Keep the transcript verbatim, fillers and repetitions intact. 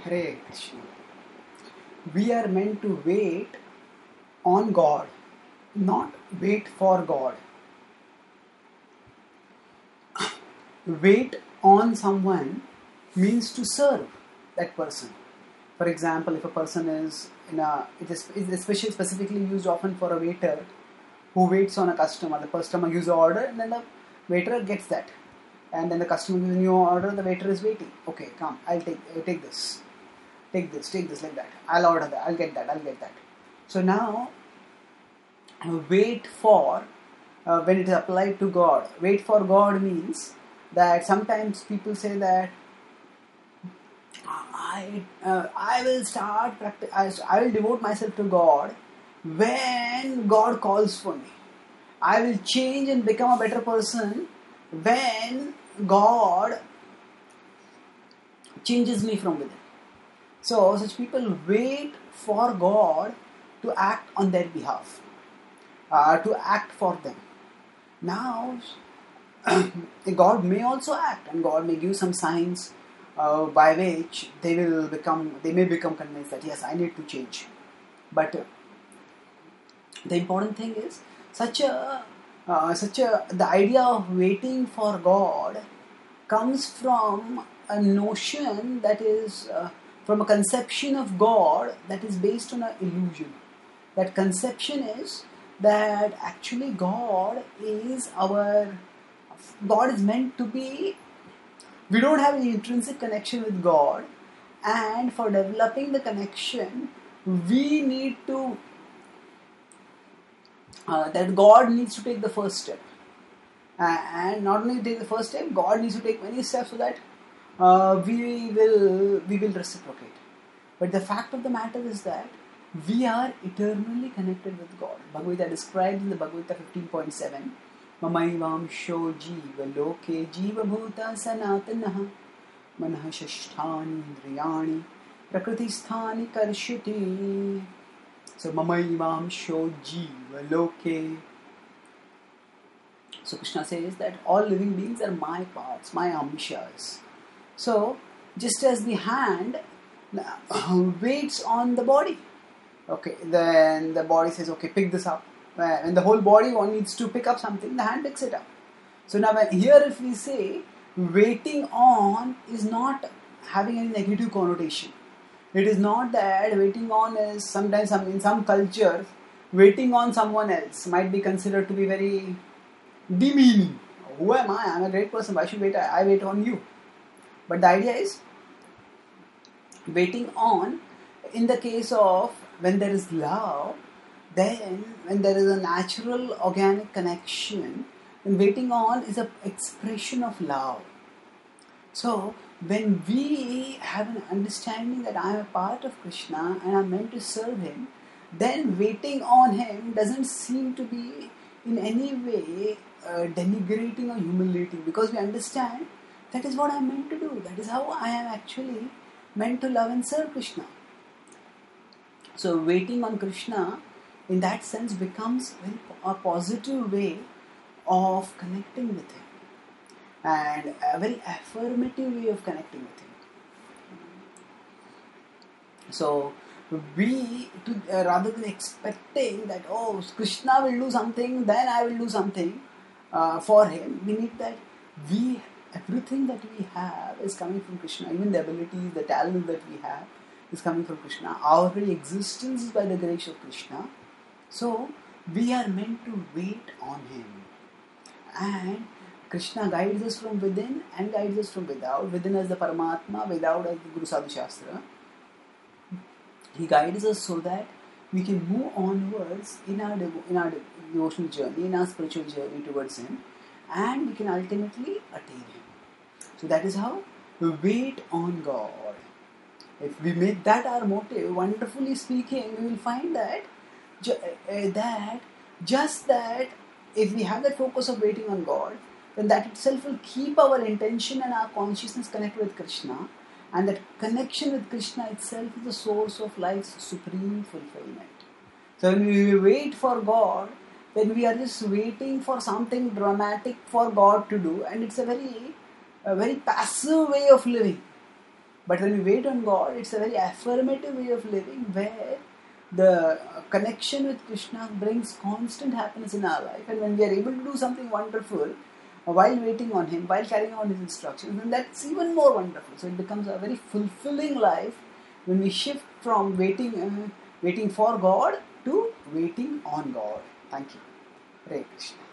Hare Krishna. We are meant to wait on God, not wait for God. Wait on someone means to serve that person. For example, if a person is in a, it is especially specifically used often for a waiter who waits on a customer. The customer gives the order and then the waiter gets that. And then the customer gives a new order, the waiter is waiting. Okay, come, I'll take, I'll take this. Take this, take this, like that. I'll order that, I'll get that, I'll get that. So now, wait for, uh, when it is applied to God, wait for God means that sometimes people say that I, uh, I will start, practice, I, I will devote myself to God when God calls for me. I will change and become a better person when God changes me from within. So, such people wait for God to act on their behalf, uh, to act for them. Now, God may also act, and God may give some signs uh, by which they will become, they may become convinced that yes, I need to change. But uh, the important thing is, such a, uh, such a, the idea of waiting for God comes from a notion that is. Uh, From a conception of God that is based on an illusion. That conception is that actually God is our, God is meant to be, we don't have any intrinsic connection with God, and for developing the connection, we need to, uh, that God needs to take the first step. Uh, and not only take the first step, God needs to take many steps so that Uh, we will we will reciprocate. But the fact of the matter is that we are eternally connected with God. Bhagavad Gita describes in the Bhagavad Gita fifteen point seven, Mamaivamsho jiva loke jiva bhuta sanatanaha manah shashthani indriyani prakritisthani karshuti. So Mamaivamsho jiva loke. So Krishna says that all living beings are my parts, my amshas. So, just as the hand waits on the body, okay, then the body says, okay, pick this up. When the whole body needs to pick up something, the hand picks it up. So now here if we say, waiting on is not having any negative connotation. It is not that waiting on is sometimes in some cultures, waiting on someone else might be considered to be very demeaning. Who am I? I'm a great person. Why should wait? I wait on you. But the idea is waiting on, in the case of when there is love, then when there is a natural organic connection, then waiting on is an expression of love. So when we have an understanding that I am a part of Krishna and I am meant to serve him, then waiting on him doesn't seem to be in any way uh, denigrating or humiliating, because we understand that is what I am meant to do. That is how I am actually meant to love and serve Krishna. So waiting on Krishna in that sense becomes a positive way of connecting with him, and a very affirmative way of connecting with him. So we, to, uh, rather than expecting that, oh, Krishna will do something, then I will do something uh, for him, we need that we everything that we have is coming from Krishna. Even the abilities, the talent that we have is coming from Krishna. Our very existence is by the grace of Krishna. So, we are meant to wait on him. And Krishna guides us from within and guides us from without. Within as the Paramatma, without as the Guru Sadhu Shastra. He guides us so that we can move onwards in our, devo- in our devotional journey, in our spiritual journey towards him. And we can ultimately attain him. So that is how we wait on God. If we make that our motive, wonderfully speaking, we will find that ju- uh, that just that if we have that focus of waiting on God, then that itself will keep our intention and our consciousness connected with Krishna, and that connection with Krishna itself is the source of life's supreme fulfillment. So when we wait for God, then we are just waiting for something dramatic for God to do, and it's a very a very passive way of living. But when we wait on God, it's a very affirmative way of living where the connection with Krishna brings constant happiness in our life. And when we are able to do something wonderful while waiting on Him, while carrying on His instructions, then that's even more wonderful. So it becomes a very fulfilling life when we shift from waiting, uh, waiting for God to waiting on God. Thank you. Hare Krishna.